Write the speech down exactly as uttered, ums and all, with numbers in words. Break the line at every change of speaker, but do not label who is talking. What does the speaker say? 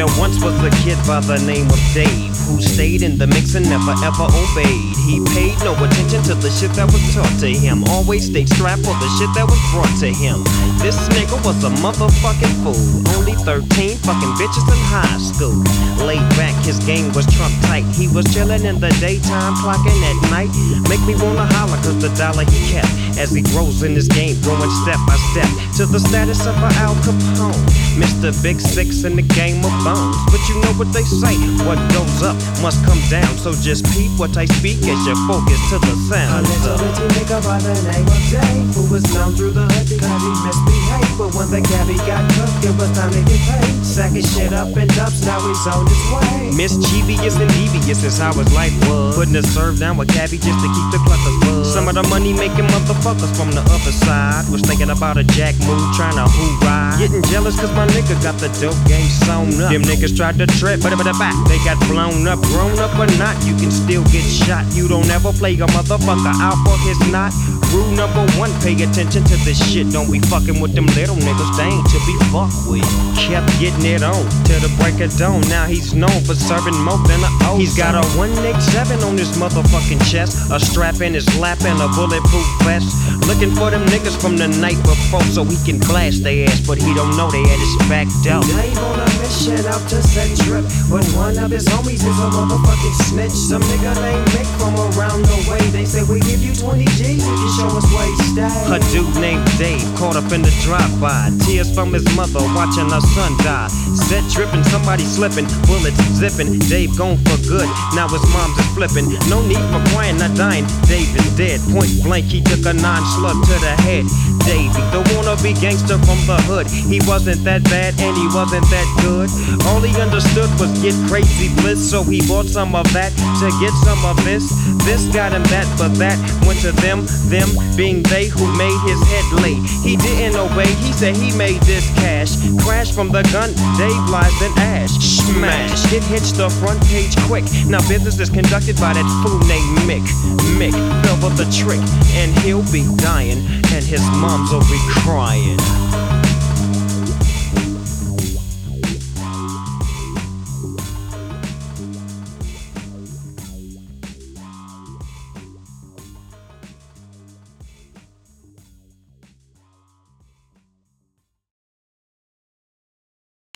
There once was a kid by the name of Dave who stayed in the mix and never ever obeyed. He paid no attention to the shit that was taught to him. Always stayed strapped for the shit that was brought to him. This nigga was a motherfucking fool. Only thirteen, fucking bitches in high school. Laid back, his game was trump tight. He was chillin' in the daytime, clocking at night. Make me wanna holler cause the dollar he kept. As he grows in his game, going step by step to the status of a Al Capone. Mister Big Six in the game of bones. But you know what they say, what goes up must come down. So just peep what I speak as you focus to the sound.
A little bitty nigga by the name of Dave, who was known through the hood because he misbehaved. But when the cabbie got cooked, it was time to get paid. Sacking shit up in dubs, now he's on his way.
Mischievous and devious is how his life was. Putting a serve down with cabbie just to keep the cluckers buzz. Some of the money making motherfuckers from the other side was thinking about a jack move, trying to hoorah. Getting jealous cause my nigga got the dope game sewn up. Them niggas tried to trip, but but back they got blown up. Grown up or not, you can still get shot. You don't ever play a motherfucker out for his knot. Rule number one, pay attention to this shit. Don't be fucking with them little niggas, they ain't to be fucked with. Kept getting it on till the break of dawn. Now he's known for serving more than a O. He's got a one eighty-seven on his motherfucking chest, a strap in his lap and a bulletproof vest. Looking for them niggas from the night before so he can blast their ass, but he don't know they had his back out.
Dave on a mission out to set trip, but one of his homies is a motherfucking snitch. Some nigga named Mick from around the way. They say we give you twenty G's if you show us where he stay.
A dude named Dave caught up in the drive-by. Tears from his mother watching her son die. Set tripping, somebody slipping, bullets zipping. Dave gone for good, now his mom's is flipping. No need for crying, not dying, Dave is dead. Point blank, he took a nine slug to the head. Davey, the wannabe gangster from the hood. He wasn't that bad and he wasn't that good. All he understood was get crazy bliss, so he bought some of that to get some of this. This got him that, but that went to them. Them being they who made his head lay. He didn't obey, he said he made this cash. Crash from the gun, Dave lies in ash. Smash, it hits the front page quick. Now business is conducted by that fool named Mick. Mick fell for the trick and he'll be dying, and his mom's will be crying.